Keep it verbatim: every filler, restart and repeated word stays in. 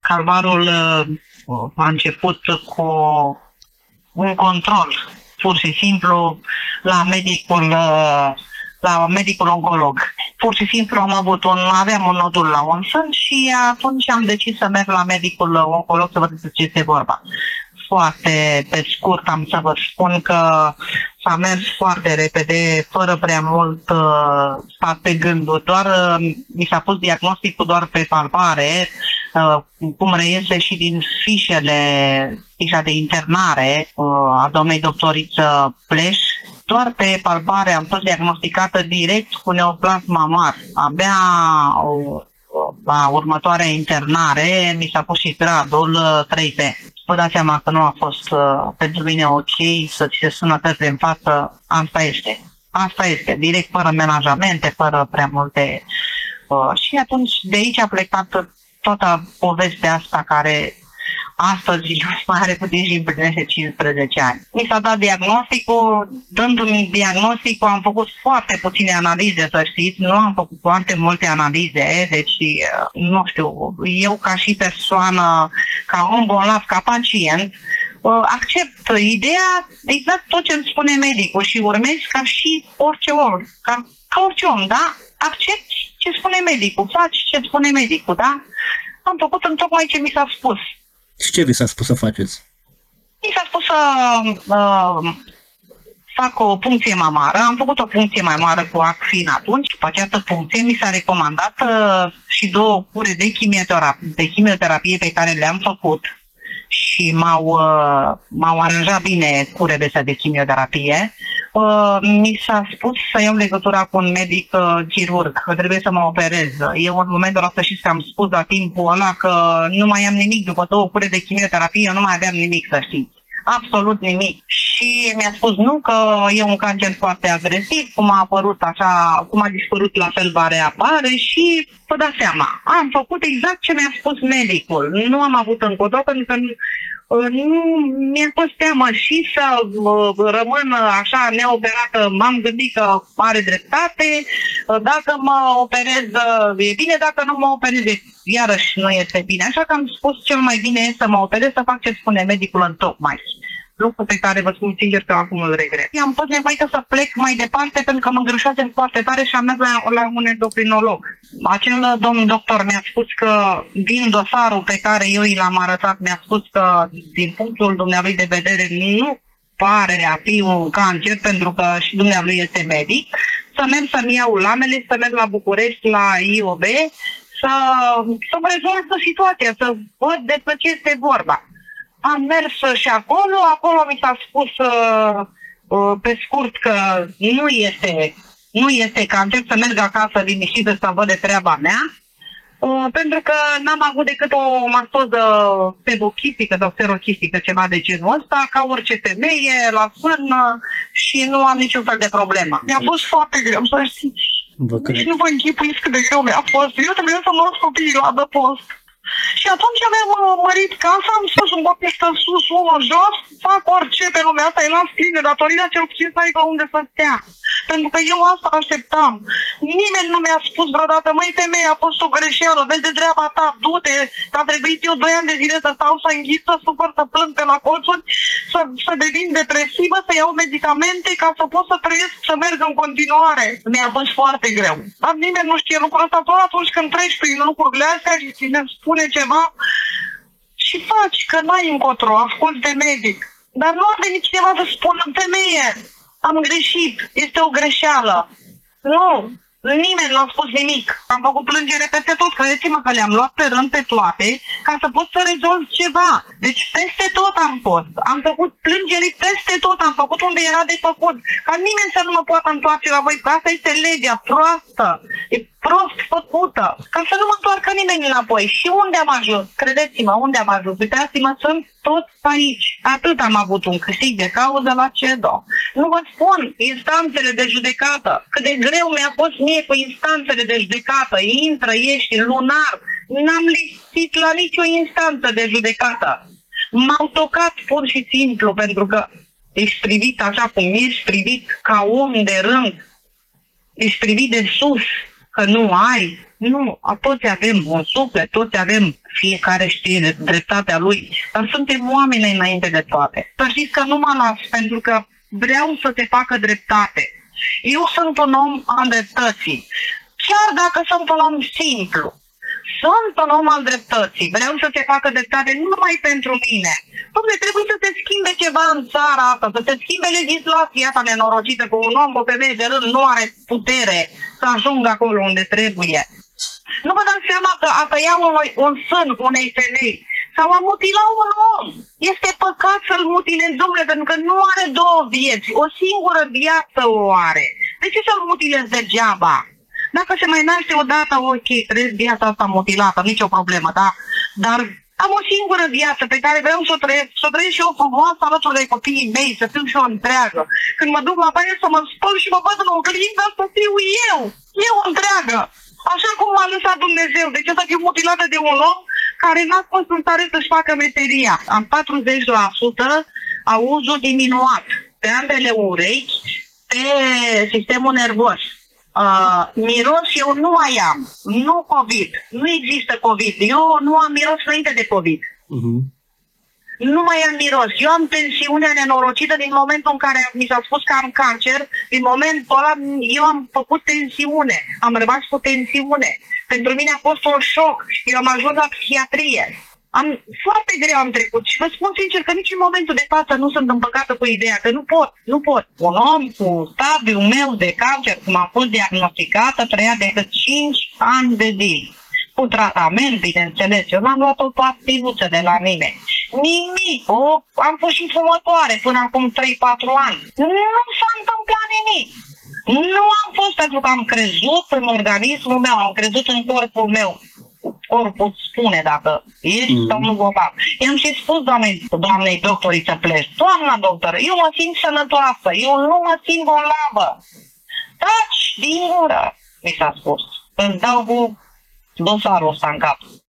calvarul uh, a început cu un control, pur și simplu, la medicul, uh, la medicul oncolog. Pur și simplu am avut un, aveam un nodul la un sân și atunci am decis să merg la medicul oncolog să văd despre ce este vorba. Foarte pe scurt am să vă spun că s-a mers foarte repede, fără prea mult uh, stat pe gânduri, doar uh, mi s-a pus diagnosticul doar pe palpare, uh, cum reiese și din fișele, fișa de internare uh, a doamnei doctoriță Pleș. Doar pe palpare am fost diagnosticată direct cu neoplasm mamar. Abia uh, la următoarea internare mi s-a pus și gradul uh, trei B. Vă dați seama că nu a fost uh, pentru mine ok să ți se sună către în față. Asta este. Asta este. Direct, fără menajamente, fără prea multe. Uh, și atunci de aici a plecat toată povestea asta care astăzi mai are puțin și împlinește cincisprezece ani. Mi s-a dat diagnosticul, dându-mi diagnosticul am făcut foarte puține analize, să știți, nu am făcut foarte multe analize, deci nu știu, eu ca și persoană, ca om bolnav, ca pacient, accept ideea exact tot ce îmi spune medicul și urmez ca și orice om, ca, ca orice om, da? Accept ce spune medicul, faci ce spune medicul, da? Am făcut în tocmai ce mi s-a spus. Și ce vi s-a spus să faceți? Mi s-a spus să uh, fac o puncție mamară. Am făcut o puncție mai mare cu Acfin atunci. După această puncție mi s-a recomandat uh, și două cure de chimioterapie, de chimioterapie pe care le-am făcut și m-au, uh, m-au aranjat bine curele astea de chimioterapie. Uh, mi s-a spus să iau legătura cu un medic uh, chirurg, că trebuie să mă operez. Eu în momentul ăsta și am spus la timpul ăla că nu mai am nimic, după două cure de chimioterapie, eu nu mai aveam nimic, să știți. Absolut nimic. Și mi-a spus nu, că e un cancer foarte agresiv, cum a apărut așa, cum a dispărut, la fel va reapare și vă dați seama. Am făcut exact ce mi-a spus medicul. Nu am avut încotro pentru că nu, nu mi-a fost teamă și să uh, rămân așa neoperată. M-am gândit că are dreptate. Dacă mă operez, e bine, dacă nu mă operez, iarăși nu este bine. Așa că am spus cel mai bine e să mă operez, să fac ce spune medicul în tocmai. Lucru pe care vă spun sincer că acum îl regret. Am fost nevoită să plec mai departe pentru că mă îngrășasem foarte tare și am mers la, la un endocrinolog. Acel domn doctor mi-a spus că din dosarul pe care eu i l-am arătat, mi-a spus că din punctul dumnealui de vedere nu pare a fi un cancer pentru că și dumnealui este medic, să merg să-mi iau lamele, să merg la București, la I O B, să, să mă rezolvă situația, să văd despre ce este vorba. Am mers și acolo, acolo mi s-a spus uh, uh, pe scurt că nu este, nu este cancer, să merg acasă liniștită să văd de treaba mea, uh, pentru că n-am avut decât o mastoză pebochistică sau serochistică, ceva de genul ăsta, ca orice femeie, la sână și nu am niciun fel de problemă. Mi-a fost foarte greu, să știți. Deci nu vă închipuiți cât de greu mi-a fost. Eu trebuie să mă las copiii la adăpost. Și atunci mi-am mărit casa, am spus un copil stă sus, unul jos, fac orice pe lumea asta, îi las pline, datorită cel puțin să aibă unde să stea. Pentru că eu asta așteptam. Nimeni nu mi-a spus vreodată, măi femeie, a fost o greșeală, vezi de treaba ta, du-te, că a trebuit eu doi ani de zile să stau, să înghit, să supăr, să plâng pe la colțuri, să, să devin depresivă, să iau medicamente ca să pot să trăiesc, să merg în continuare. Mi-a fost foarte greu. Dar nimeni nu știe lucrul ăsta, doar atunci când treci prin lucrurile astea și ține spune ceva și faci, că n-ai încotro, ascult de medic. Dar nu a venit cineva să spună, femeie, am greșit, este o greșeală. Nu, nimeni nu a spus nimic. Am făcut plângere peste tot, credeți-mă că le-am luat pe rând pe toate ca să pot să rezolv ceva. Deci peste tot am fost. Am făcut plângeri peste tot, am făcut unde era de făcut. Ca nimeni să nu mă poată întoarce la voi, că asta este legea proastă. E prost făcută, ca să nu mă întoarcă nimeni înapoi. Și unde am ajuns? Credeți-mă, unde am ajuns? Uitați-mă, sunt tot aici. Atât am avut un câștig de cauză la C E D O. Nu vă spun, instanțele de judecată, cât de greu mi-a fost mie cu instanțele de judecată. Intră, ieși, lunar. N-am lipsit la nicio instanță de judecată. M-au tocat pur și simplu, pentru că ești privit așa cum ești privit ca om de rând. Ești privit de sus, că nu ai. Nu, toți avem un suflet, toți avem, fiecare știe dreptatea lui, dar suntem oameni înainte de toate. Să știți că nu mă las, pentru că vreau să te facă dreptate. Eu sunt un om al dreptății, chiar dacă sunt un om simplu. Sunt un om al dreptății, vreau să te facă dreptate nu numai pentru mine. Dom'le, trebuie să te schimbe ceva în țara asta, să te schimbe legislația asta nenorocită, cu un om, o femeie de rând nu are putere să ajungă acolo unde trebuie. Nu vă dați seama că a tăia un, un sân unei femei sau a mutila un om. Este păcat să-l mutilezi, dom'le, pentru că nu are două vieți, o singură viață o are. De ce să-l mutilezi degeaba? Dacă se mai naște odată, ok, trăiesc viața asta mutilată, nicio problemă, da? Dar am o singură viață pe care vreau să o trăiesc, să o trăiesc și eu frumoasă alături de copiii mei, să fiu și eu întreagă. Când mă duc la baie să mă spăl și mă văd în oglindă, să fiu eu, eu întreagă. Așa cum m-a lăsat Dumnezeu. De ce să fiu mutilată de un om care n-a fost în stare să-și facă meseria? Am patruzeci la sută auzul diminuat pe ambele urechi, pe sistemul nervos. Uh, miros eu nu mai am, nu COVID, nu există COVID, eu nu am miros înainte de COVID. Uh-huh. Nu mai am miros, eu am tensiunea nenorocită din momentul în care mi s-a spus că am cancer, din momentul ăla eu am făcut tensiune, am rămas cu tensiune. Pentru mine a fost un șoc, eu am ajuns la psihiatrie. Am, foarte greu am trecut și vă spun sincer că nici în momentul de față nu sunt împăcată cu ideea că nu pot, nu pot. Un om cu stadiul meu de cancer, cum a fost diagnosticată, trăia decât cinci ani de zile. Cu tratament, bineînțeles, eu n-am luat o pastiluță de la mine. Nimic, o, am fost și fumătoare până acum trei patru ani. Nu s-a întâmplat nimic. Nu am fost pentru că am crezut în organismul meu, am crezut în corpul meu. Corpul spune dacă ești mm. sau nu bolnav. I-am și spus doamnei, doamnei doctorii să pleci. Doamna doctoră, eu mă simt sănătoasă, eu nu mă simt bolnavă. Taci din gură, mi s-a spus. Îți dau cu dosarul ăsta în cap.